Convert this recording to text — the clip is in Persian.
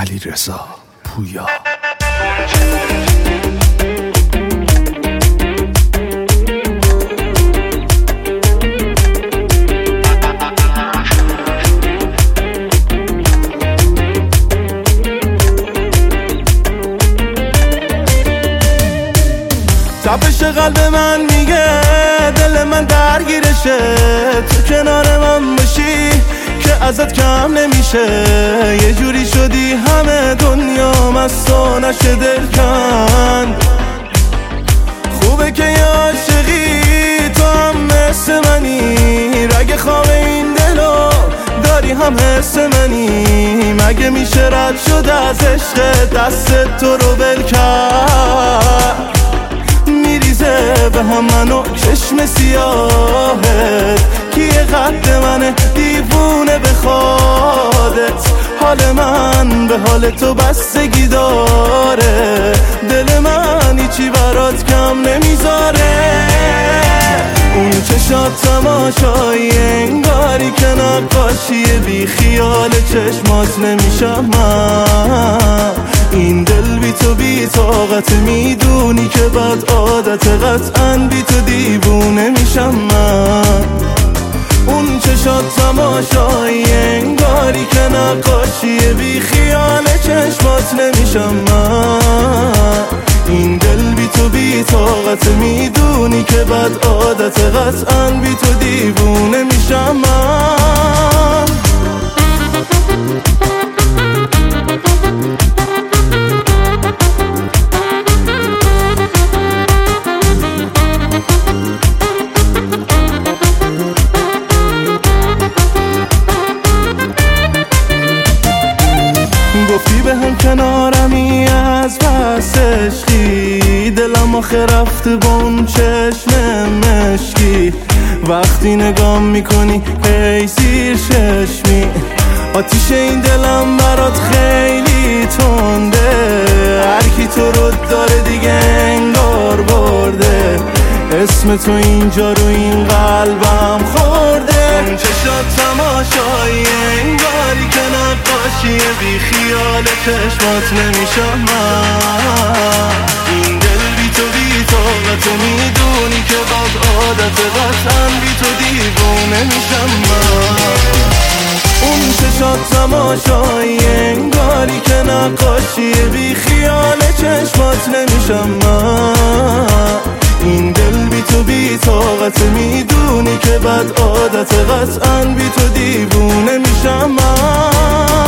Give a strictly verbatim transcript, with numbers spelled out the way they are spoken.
علیرضا پویا. تپش قلب من میگه دل من درگیرشه، تو کنار من باشی که ازت کم نمیشه. یه جوری شدی همه دنیا مستو نشه دل کن. خوبه که یه عاشقی تو هم مثل منی، رگ خواب این دلو داری هم حس منی. مگه میشه رد شد از عشق دست تو رو ول کرد؟ میریزه به هم منو چشم سیاهت، کیه قد منه دیوونه بخوادت. حال من به حال تو بستگی داره، دل من هیچی برات کم نمیذاره. اون چشات تماشایی انگاری که نقاشی، بی خیال چشمات نمیشم من. این دل بی تو بی طاقت، میدونی که بد عادت، قطعاً بی تو دیوونه میشم من. اون چشات تماشایی انگاری که نقاشی، بی خیال چشمات نمیشم من. این دل بی تو بی طاقت، میدونی که بد عادت، قطعاً بی تو دیوونه میشم من. گفتی به هم کنارمی از پس عشقی، دلم آخه رفته با اون چشم مشکی. وقتی نگام میکنی هی زیر چشمی، آتیش این دلم برات خیلی تنده. هرکی تو رو داره دیگه انگار برده، اسم تو اینجا رو این قلبم خورده. اون چشات تماشایی انگاری که نقاشی، بی خیال چشمات نمیشم من. این دل بی تو بی طاقت، میدونی که بد عادت، قطعاً بی تو دیوونه میشم من. اون چشات تماشایی انگاری که نقاشی، بی خیال چشمات نمیشم من. این دل بی تو بی طاقت، میدونی که بد عادت، قطعاً بی تو دیوونه میشم من.